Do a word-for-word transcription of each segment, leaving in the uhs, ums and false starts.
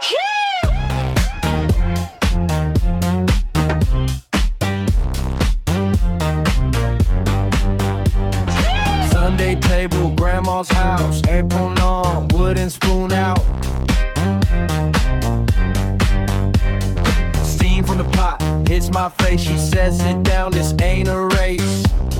Sunday table, grandma's house, apron on, wooden spoon out. Steam from the pot hits my face. She says, sit down, this ain't a race.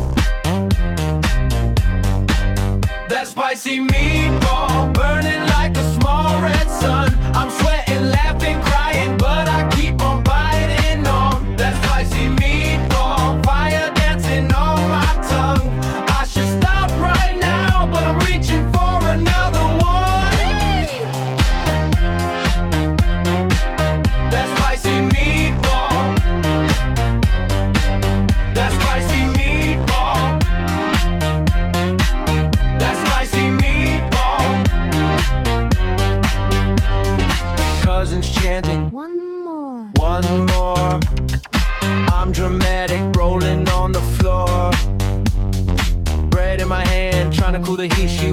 That spicy meatball burning like a small red sun. I'm sweating, laughing, crying, but I keep on biting on that spicy meatball, fire dancing on my tongue. I should stop right now, but I'm reaching for another one. That spicy meatball, that spicy meatball, that spicy meatball. Cousins chanting, One more. one more. I'm dramatic, rolling on the floor. Bread in my hand, trying to cool the heat. She